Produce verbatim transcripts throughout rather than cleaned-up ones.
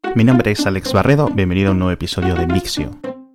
Mi nombre es Alex Barredo, bienvenido a un nuevo episodio de Mixio.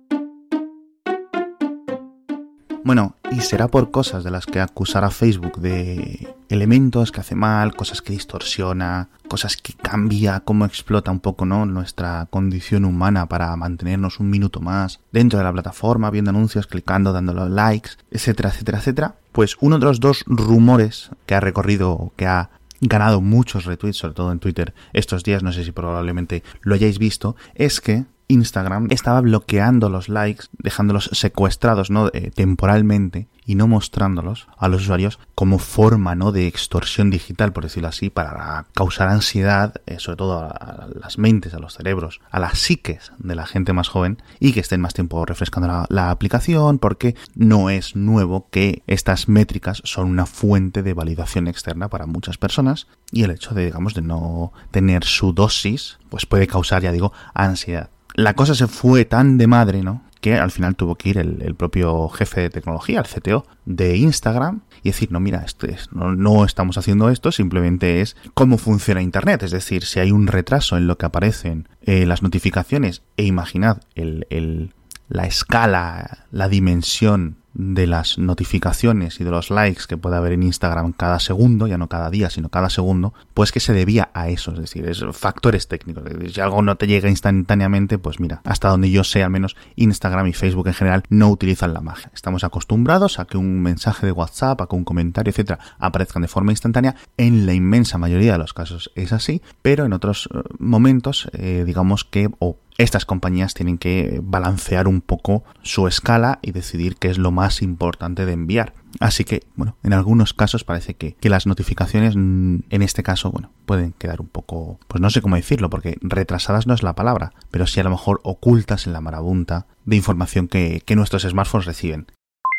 Bueno, y será por cosas de las que acusará Facebook de elementos que hace mal, cosas que distorsiona, cosas que cambia, cómo explota un poco, ¿no?, nuestra condición humana para mantenernos un minuto más dentro de la plataforma, viendo anuncios, clicando, dándole likes, etcétera, etcétera, etcétera. Pues uno de los dos rumores que ha recorrido, que ha ganado muchos retweets, sobre todo en Twitter estos días, no sé si probablemente lo hayáis visto, es que Instagram estaba bloqueando los likes, dejándolos secuestrados, ¿no?, eh, temporalmente, y no mostrándolos a los usuarios como forma, ¿no?, de extorsión digital, por decirlo así, para causar ansiedad, eh, sobre todo a, a las mentes, a los cerebros, a las psiques de la gente más joven, y que estén más tiempo refrescando la, la aplicación, porque no es nuevo que estas métricas son una fuente de validación externa para muchas personas, y el hecho de, digamos, de no tener su dosis, pues puede causar, ya digo, ansiedad. La cosa se fue tan de madre, ¿no?, que al final tuvo que ir el, el propio jefe de tecnología, el C T O de Instagram, y decir, no, mira, esto es, no, no estamos haciendo esto, simplemente es cómo funciona Internet. Es decir, si hay un retraso en lo que aparecen eh, las notificaciones, e imaginad el, el, la escala, la dimensión de las notificaciones y de los likes que puede haber en Instagram cada segundo, ya no cada día, sino cada segundo, pues que se debía a eso, es decir, es factores técnicos. Si algo no te llega instantáneamente, pues mira, hasta donde yo sé, al menos Instagram y Facebook en general no utilizan la magia. Estamos acostumbrados a que un mensaje de WhatsApp, a que un comentario, etcétera, aparezcan de forma instantánea. En la inmensa mayoría de los casos es así, pero en otros momentos, eh, digamos que, o estas compañías tienen que balancear un poco su escala y decidir qué es lo más importante de enviar. Así que, bueno, en algunos casos parece que, que las notificaciones, en este caso, bueno, pueden quedar un poco, pues no sé cómo decirlo, porque retrasadas no es la palabra, pero sí a lo mejor ocultas en la marabunta de información que, que nuestros smartphones reciben.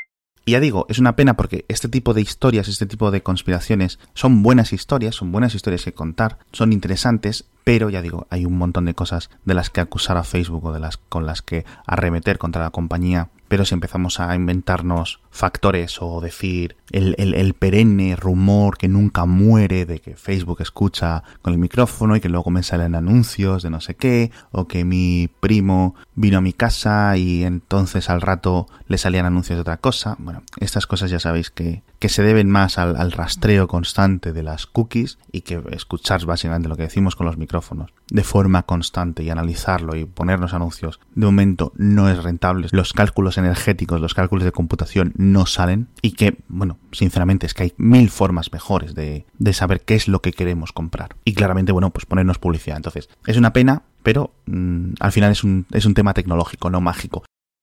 Y ya digo, es una pena porque este tipo de historias, este tipo de conspiraciones son buenas historias, son buenas historias que contar, son interesantes, pero ya digo, hay un montón de cosas de las que acusar a Facebook o de las con las que arremeter contra la compañía. Pero si empezamos a inventarnos factores o decir el, el, el perenne rumor que nunca muere de que Facebook escucha con el micrófono y que luego me salen anuncios de no sé qué, o que mi primo vino a mi casa y entonces al rato le salían anuncios de otra cosa, bueno, estas cosas ya sabéis que, que se deben más al, al rastreo constante de las cookies y que escuchar básicamente lo que decimos con los micrófonos de forma constante y analizarlo y ponernos anuncios de momento no es rentable. Los cálculos energéticos, los cálculos de computación no salen y que, bueno, sinceramente es que hay mil formas mejores de, de saber qué es lo que queremos comprar. Y claramente, bueno, pues ponernos publicidad. Entonces, es una pena, pero mmm, al final es un, es un tema tecnológico, no mágico.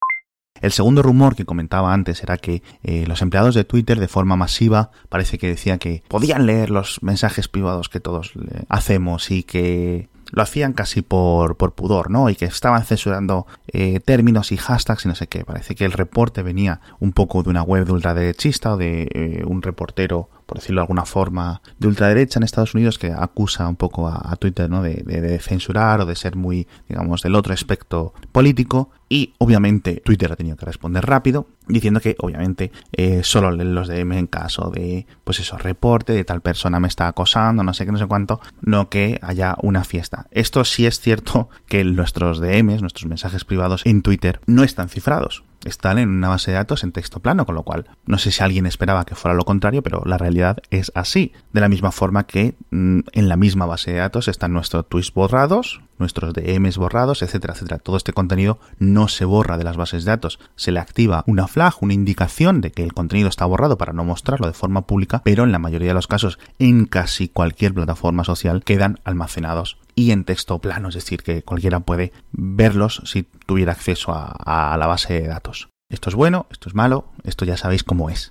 El segundo rumor que comentaba antes era que eh, los empleados de Twitter de forma masiva parece que decían que podían leer los mensajes privados que todos eh, hacemos y que lo hacían casi por, por pudor, ¿no? Y que estaban censurando eh, términos y hashtags y no sé qué. Parece que el reporte venía un poco de una web de ultraderechista o de eh, un reportero, por decirlo de alguna forma, de ultraderecha en Estados Unidos que acusa un poco a, a Twitter, ¿no?, de, de, de censurar o de ser muy, digamos, del otro aspecto político. Y obviamente Twitter ha tenido que responder rápido diciendo que obviamente eh, solo leen los D M en caso de, pues eso, reporte de tal persona me está acosando, no sé qué, no sé cuánto, no que haya una fiesta. Esto sí es cierto que nuestros D Ms, nuestros mensajes privados en Twitter no están cifrados. Están en una base de datos en texto plano, con lo cual no sé si alguien esperaba que fuera lo contrario, pero la realidad es así. De la misma forma que mmm, en la misma base de datos están nuestros tweets borrados, nuestros D Ms borrados, etcétera, etcétera. Todo este contenido no se borra de las bases de datos. Se le activa una flag, una indicación de que el contenido está borrado para no mostrarlo de forma pública, pero en la mayoría de los casos, en casi cualquier plataforma social, quedan almacenados y en texto plano, es decir, que cualquiera puede verlos si tuviera acceso a, a la base de datos. Esto es bueno, esto es malo, esto ya sabéis cómo es.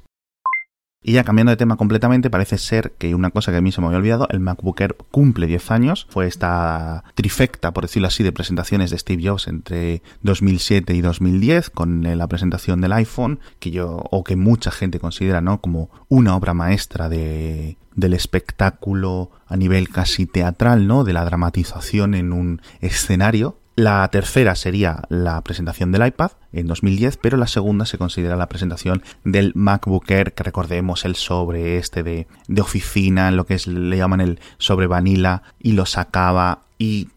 Y ya cambiando de tema completamente, parece ser que una cosa que a mí se me había olvidado, el MacBook Air cumple diez años. Fue esta trifecta, por decirlo así, de presentaciones de Steve Jobs entre dos mil siete y dos mil diez, con la presentación del iPhone, que yo, o que mucha gente considera, ¿no?, como una obra maestra de del espectáculo a nivel casi teatral, ¿no?, de la dramatización en un escenario. La tercera sería la presentación del iPad en dos mil diez, pero la segunda se considera la presentación del MacBook Air, que recordemos el sobre este de, de oficina, lo que es, le llaman el sobre vanilla, y lo sacaba y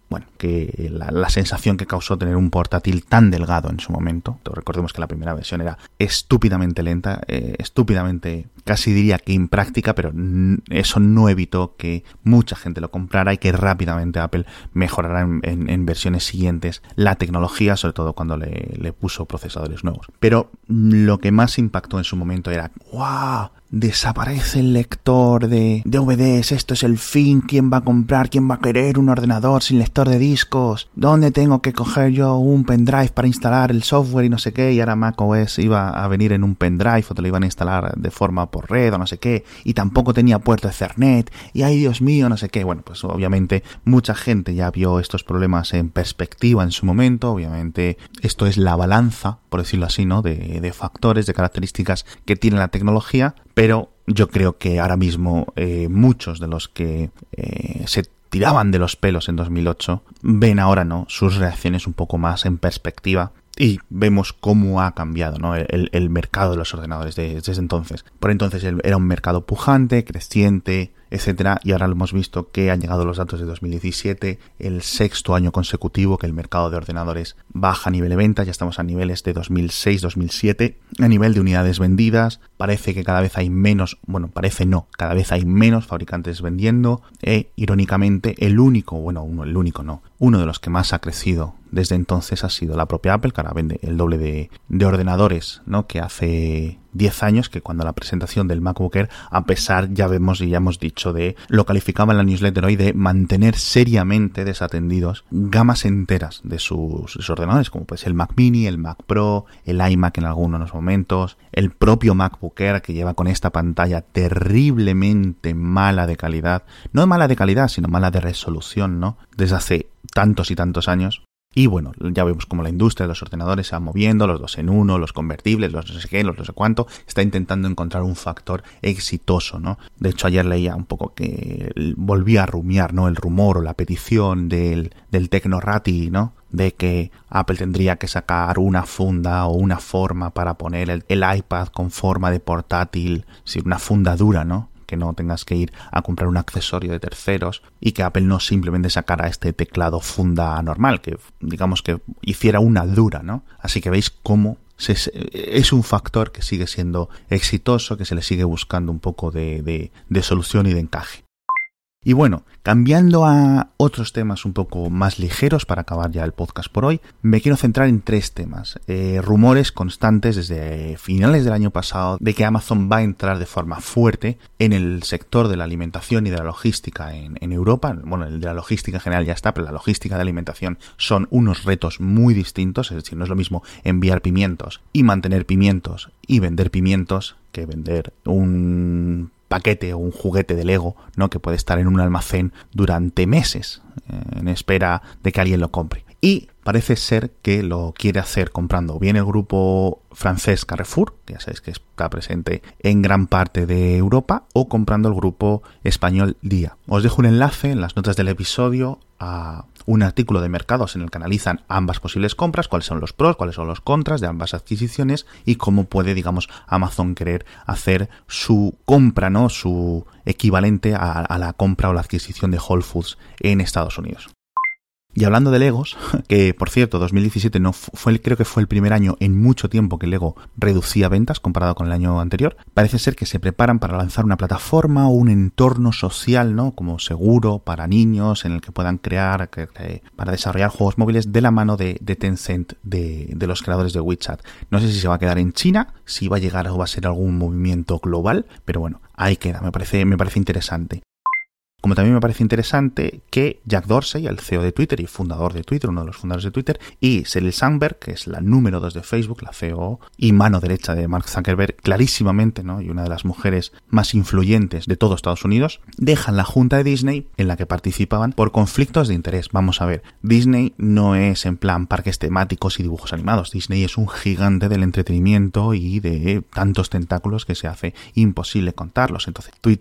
bueno, que la, la sensación que causó tener un portátil tan delgado en su momento. Entonces, recordemos que la primera versión era estúpidamente lenta, eh, estúpidamente, casi diría que impráctica, pero n- eso no evitó que mucha gente lo comprara y que rápidamente Apple mejorara en, en, en versiones siguientes la tecnología, sobre todo cuando le, le puso procesadores nuevos. Pero lo que más impactó en su momento era ¡guau! Desaparece el lector de D V Ds, esto es el fin, ¿quién va a comprar? ¿Quién va a querer un ordenador sin lector de discos? ¿Dónde tengo que coger yo un pendrive para instalar el software y no sé qué? Y ahora macOS iba a venir en un pendrive o te lo iban a instalar de forma por red o no sé qué, y tampoco tenía puerto Ethernet, y ay Dios mío, no sé qué. Bueno, pues obviamente mucha gente ya vio estos problemas en perspectiva en su momento. Obviamente esto es la balanza, por decirlo así, ¿no? De, de factores, de características que tiene la tecnología. Pero yo creo que ahora mismo eh, muchos de los que eh, se tiraban de los pelos en dos mil ocho ven ahora no sus reacciones un poco más en perspectiva y vemos cómo ha cambiado, ¿no? el, el mercado de los ordenadores de, desde entonces. Por entonces era un mercado pujante, creciente, etcétera, y ahora lo hemos visto que han llegado los datos de dos mil diecisiete, el sexto año consecutivo que el mercado de ordenadores baja a nivel de ventas. Ya estamos a niveles de dos mil seis dos mil siete, a nivel de unidades vendidas. Parece que cada vez hay menos, bueno, parece no, cada vez hay menos fabricantes vendiendo, e irónicamente el único, bueno, uno, el único no, uno de los que más ha crecido desde entonces ha sido la propia Apple, que ahora vende el doble de, de ordenadores, ¿no? Que hace diez años, que cuando la presentación del MacBook Air, a pesar, ya vemos y ya hemos dicho, de, lo calificaba en la newsletter hoy, de mantener seriamente desatendidos gamas enteras de sus, sus ordenadores, como pues el Mac Mini, el Mac Pro, el iMac en algunos momentos, el propio MacBook Air, que lleva con esta pantalla terriblemente mala de calidad, no mala de calidad, sino mala de resolución, ¿no? Desde hace tantos y tantos años. Y bueno, ya vemos como la industria de los ordenadores se va moviendo, los dos en uno, los convertibles, los no sé qué, los no sé cuánto, está intentando encontrar un factor exitoso, ¿no? De hecho, ayer leía un poco que volvía a rumiar, ¿no? El rumor o la petición del, del Technorati, ¿no? De que Apple tendría que sacar una funda o una forma para poner el, el iPad con forma de portátil, sí, una funda dura, ¿no? Que no tengas que ir a comprar un accesorio de terceros, y que Apple no simplemente sacara este teclado funda normal, que digamos que hiciera una dura, ¿no? Así que veis cómo se, es un factor que sigue siendo exitoso, que se le sigue buscando un poco de, de, de solución y de encaje. Y bueno, cambiando a otros temas un poco más ligeros para acabar ya el podcast por hoy, me quiero centrar en tres temas. Eh, rumores constantes desde finales del año pasado de que Amazon va a entrar de forma fuerte en el sector de la alimentación y de la logística en, en Europa. Bueno, el de la logística en general ya está, pero la logística de alimentación son unos retos muy distintos. Es decir, no es lo mismo enviar pimientos y mantener pimientos y vender pimientos que vender un paquete o un juguete de Lego, ¿no? Que puede estar en un almacén durante meses eh, en espera de que alguien lo compre. Y parece ser que lo quiere hacer comprando bien el grupo francés Carrefour, que ya sabéis que está presente en gran parte de Europa, o comprando el grupo español Día. Os dejo un enlace en las notas del episodio a un artículo de mercados en el que analizan ambas posibles compras, cuáles son los pros, cuáles son los contras de ambas adquisiciones y cómo puede, digamos, Amazon querer hacer su compra, ¿no? Su equivalente a, a la compra o la adquisición de Whole Foods en Estados Unidos. Y hablando de Legos, que por cierto, dos mil diecisiete no fue, creo que fue el primer año en mucho tiempo que Lego reducía ventas comparado con el año anterior, parece ser que se preparan para lanzar una plataforma o un entorno social, ¿no? Como seguro para niños, en el que puedan crear, que, que, para desarrollar juegos móviles de la mano de, de Tencent, de, de los creadores de WeChat. No sé si se va a quedar en China, si va a llegar o va a ser algún movimiento global, pero bueno, ahí queda, me parece, me parece interesante. Como también me parece interesante que Jack Dorsey, el C E O de Twitter y fundador de Twitter, uno de los fundadores de Twitter, y Sheryl Sandberg, que es la número dos de Facebook, la C E O y mano derecha de Mark Zuckerberg, clarísimamente, ¿no? Y una de las mujeres más influyentes de todo Estados Unidos, dejan la junta de Disney en la que participaban por conflictos de interés. Vamos a ver, Disney no es en plan parques temáticos y dibujos animados. Disney es un gigante del entretenimiento y de tantos tentáculos que se hace imposible contarlos. Entonces, Twitter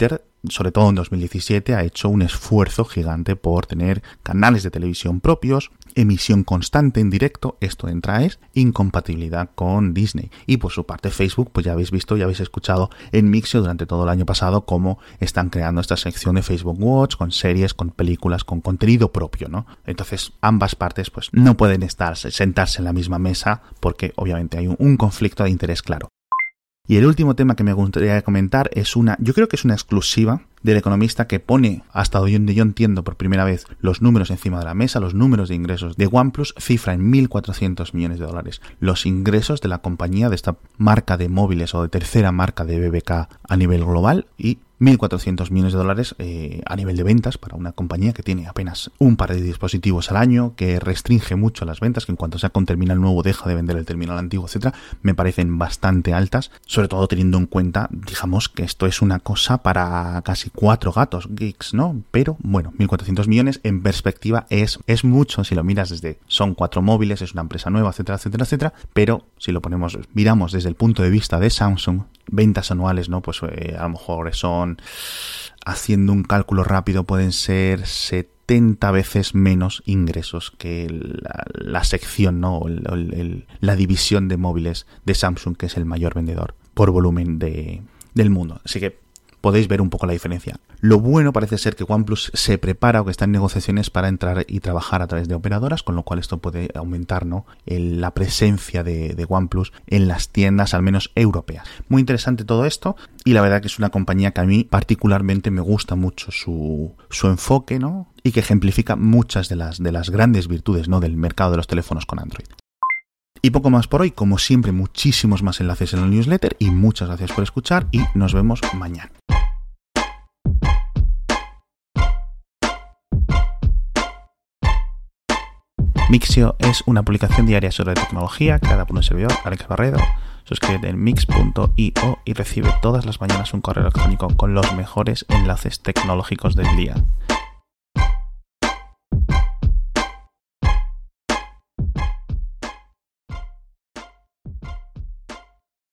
sobre todo en dos mil diecisiete, ha hecho un esfuerzo gigante por tener canales de televisión propios, emisión constante en directo, esto entra es incompatibilidad con Disney. Y por su parte Facebook, pues ya habéis visto, ya habéis escuchado en Mixio durante todo el año pasado cómo están creando esta sección de Facebook Watch con series, con películas, con contenido propio, ¿no? Entonces ambas partes pues no pueden estar, sentarse en la misma mesa porque obviamente hay un, un conflicto de interés claro. Y el último tema que me gustaría comentar es una, yo creo que es una exclusiva del Economista que pone, hasta donde yo entiendo por primera vez, los números encima de la mesa, los números de ingresos de OnePlus, cifra en mil cuatrocientos millones de dólares los ingresos de la compañía, de esta marca de móviles o de tercera marca de B B K a nivel global, y mil cuatrocientos millones de dólares eh, a nivel de ventas para una compañía que tiene apenas un par de dispositivos al año, que restringe mucho las ventas, que en cuanto saca un terminal nuevo deja de vender el terminal antiguo, etcétera. Me parecen bastante altas, sobre todo teniendo en cuenta, digamos, que esto es una cosa para casi cuatro gatos geeks, ¿no? Pero bueno, mil cuatrocientos millones en perspectiva es, es mucho si lo miras desde, son cuatro móviles, es una empresa nueva, etcétera, etcétera, etcétera, pero si lo ponemos, miramos desde el punto de vista de Samsung, ventas anuales, ¿no? Pues eh, a lo mejor son, haciendo un cálculo rápido, pueden ser setenta veces menos ingresos que la, la sección, ¿no? El, el, el, la división de móviles de Samsung, que es el mayor vendedor por volumen de, del mundo. Así que podéis ver un poco la diferencia. Lo bueno parece ser que OnePlus se prepara o que está en negociaciones para entrar y trabajar a través de operadoras, con lo cual esto puede aumentar, ¿no? El, la presencia de, de OnePlus en las tiendas, al menos europeas. Muy interesante todo esto, y la verdad que es una compañía que a mí particularmente me gusta mucho su, su enfoque, ¿no? Y que ejemplifica muchas de las, de las grandes virtudes, ¿no? Del mercado de los teléfonos con Android. Y poco más por hoy, como siempre, muchísimos más enlaces en el newsletter, y muchas gracias por escuchar, y nos vemos mañana. Mixio es una publicación diaria sobre tecnología creada por un servidor, Alex Barredo. Suscríbete en mix punto io y recibe todas las mañanas un correo electrónico con los mejores enlaces tecnológicos del día.